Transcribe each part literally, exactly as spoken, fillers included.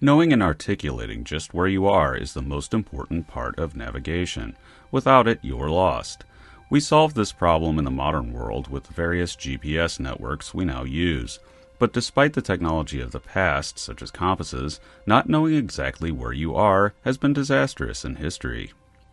Knowing and articulating just where you are is the most important part of navigation. Without it, you're lost. We solved this problem in the modern world with the various G P S networks we now use. But despite the technology of the past, such as compasses, not knowing exactly where you are has been disastrous in history.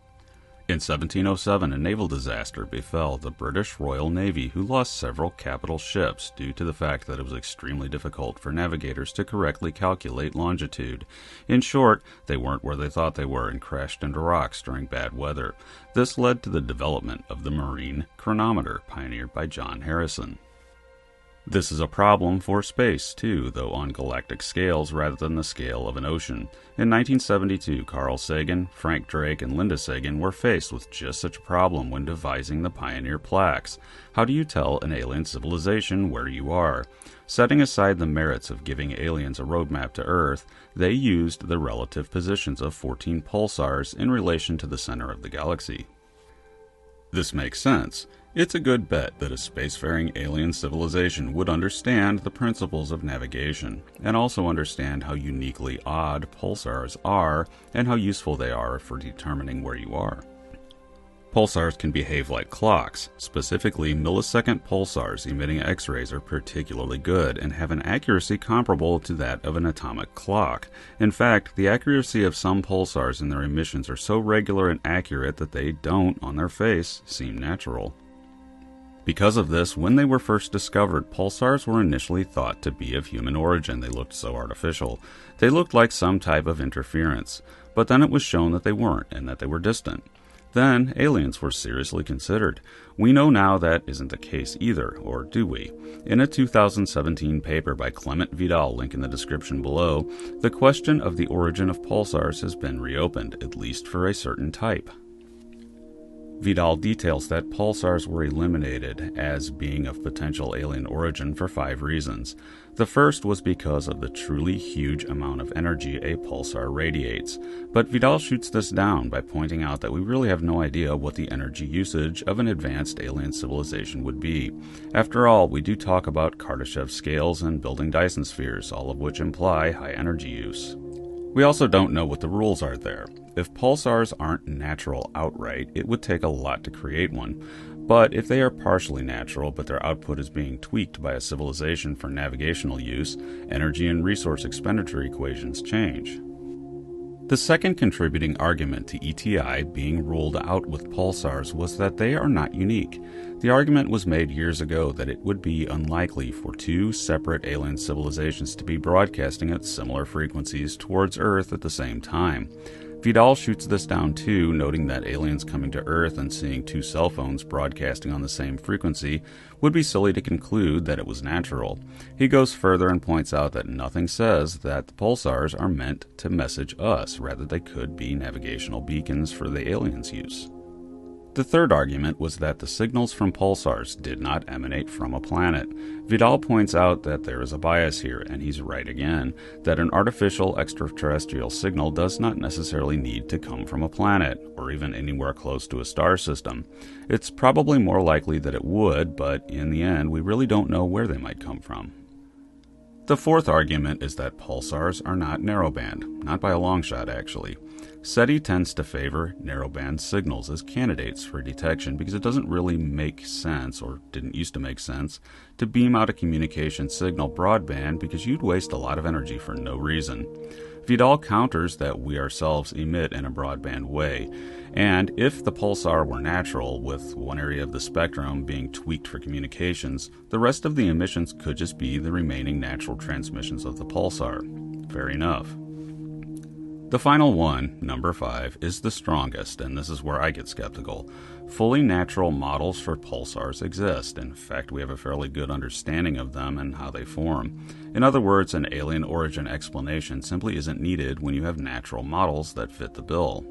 In seventeen oh seven, a naval disaster befell the British Royal Navy, who lost several capital ships due to the fact that it was extremely difficult for navigators to correctly calculate longitude. In short, they weren't where they thought they were and crashed into rocks during bad weather. This led to the development of the marine chronometer, pioneered by John Harrison. This is a problem for space, too, though on galactic scales rather than the scale of an ocean. In nineteen seventy-two, Carl Sagan, Frank Drake, and Linda Sagan were faced with just such a problem when devising the Pioneer plaques. How do you tell an alien civilization where you are? Setting aside the merits of giving aliens a roadmap to Earth, they used the relative positions of fourteen pulsars in relation to the center of the galaxy. This makes sense. It's a good bet that a spacefaring alien civilization would understand the principles of navigation, and also understand how uniquely odd pulsars are and how useful they are for determining where you are. Pulsars can behave like clocks. Specifically, millisecond pulsars emitting X-rays are particularly good and have an accuracy comparable to that of an atomic clock. In fact, the accuracy of some pulsars in their emissions are so regular and accurate that they don't, on their face, seem natural. Because of this, when they were first discovered, pulsars were initially thought to be of human origin. They looked so artificial. They looked like some type of interference, but then it was shown that they weren't and that they were distant. Then, aliens were seriously considered. We know now that isn't the case either, or do we? In a two thousand seventeen paper by Clement Vidal, link in the description below, the question of the origin of pulsars has been reopened, at least for a certain type. Vidal details that pulsars were eliminated as being of potential alien origin for five reasons. The first was because of the truly huge amount of energy a pulsar radiates, but Vidal shoots this down by pointing out that we really have no idea what the energy usage of an advanced alien civilization would be. After all, we do talk about Kardashev scales and building Dyson spheres, all of which imply high energy use. We also don't know what the rules are there. If pulsars aren't natural outright, it would take a lot to create one. But if they are partially natural, but their output is being tweaked by a civilization for navigational use, energy and resource expenditure equations change. The second contributing argument to E T I being ruled out with pulsars was that they are not unique. The argument was made years ago that it would be unlikely for two separate alien civilizations to be broadcasting at similar frequencies towards Earth at the same time. Vidal shoots this down too, noting that aliens coming to Earth and seeing two cell phones broadcasting on the same frequency would be silly to conclude that it was natural. He goes further and points out that nothing says that the pulsars are meant to message us, rather they could be navigational beacons for the aliens' use. The third argument was that the signals from pulsars did not emanate from a planet. Vidal points out that there is a bias here, and he's right again, that an artificial extraterrestrial signal does not necessarily need to come from a planet, or even anywhere close to a star system. It's probably more likely that it would, but in the end, we really don't know where they might come from. The fourth argument is that pulsars are not narrowband, not by a long shot actually. SETI tends to favor narrowband signals as candidates for detection because it doesn't really make sense, or didn't used to make sense, to beam out a communication signal broadband because you'd waste a lot of energy for no reason. Vidal counters that we ourselves emit in a broadband way, and if the pulsar were natural, with one area of the spectrum being tweaked for communications, the rest of the emissions could just be the remaining natural transmissions of the pulsar. Fair enough. The final one, number five, is the strongest, and this is where I get skeptical. Fully natural models for pulsars exist. In fact, we have a fairly good understanding of them and how they form. In other words, an alien origin explanation simply isn't needed when you have natural models that fit the bill.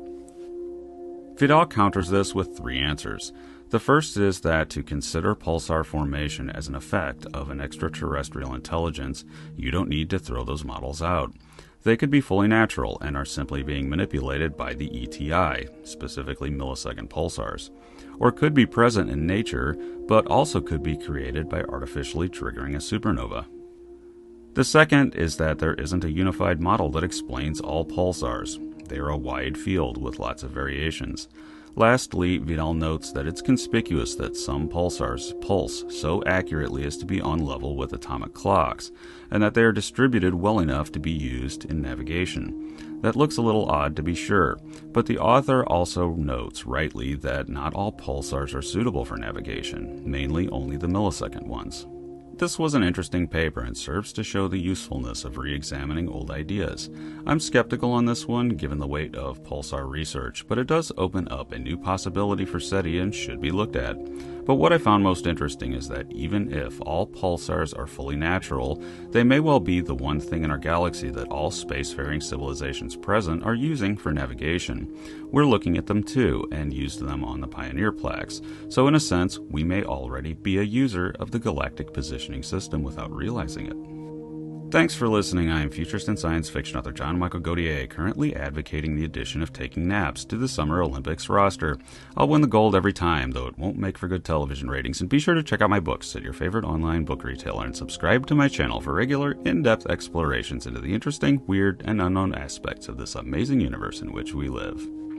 Vidal counters this with three answers. The first is that to consider pulsar formation as an effect of an extraterrestrial intelligence, you don't need to throw those models out. They could be fully natural and are simply being manipulated by the E T I, specifically millisecond pulsars, or could be present in nature, but also could be created by artificially triggering a supernova. The second is that there isn't a unified model that explains all pulsars. They are a wide field with lots of variations. Lastly, Vidal notes that it's conspicuous that some pulsars pulse so accurately as to be on level with atomic clocks, and that they are distributed well enough to be used in navigation. That looks a little odd, to be sure, but the author also notes rightly that not all pulsars are suitable for navigation, mainly only the millisecond ones. This was an interesting paper and serves to show the usefulness of re-examining old ideas. I'm skeptical on this one, given the weight of pulsar research, but it does open up a new possibility for SETI and should be looked at. But what I found most interesting is that even if all pulsars are fully natural, they may well be the one thing in our galaxy that all spacefaring civilizations present are using for navigation. We're looking at them too, and used them on the Pioneer plaques, so in a sense, we may already be a user of the galactic positioning system without realizing it. Thanks for listening. I am futurist and science fiction author John Michael Godier, currently advocating the addition of taking naps to the Summer Olympics roster. I'll win the gold every time, though it won't make for good television ratings, and be sure to check out my books at your favorite online book retailer and subscribe to my channel for regular, in-depth explorations into the interesting, weird, and unknown aspects of this amazing universe in which we live.